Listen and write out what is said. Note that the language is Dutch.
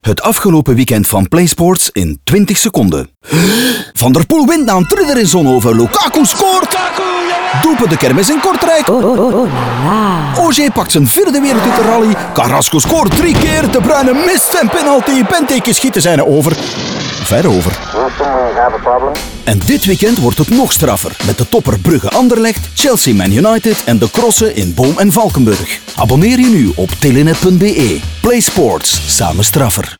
Het afgelopen weekend van PlaySports in 20 seconden. Van der Poel wint na een thriller in Zonhoven. Lukaku scoort. Doepen de kermis in Kortrijk. OG pakt zijn 4e wereldtitelrally. Carrasco scoort 3 keer. De Bruyne mist zijn penalty. Benteke schieten zijn over. Ver over. En dit weekend wordt het nog straffer. Met de topper Brugge-Anderlecht, Chelsea-Man United en de crossen in Boom en Valkenburg. Abonneer je nu op telenet.be. PlaySports. Samen straffer.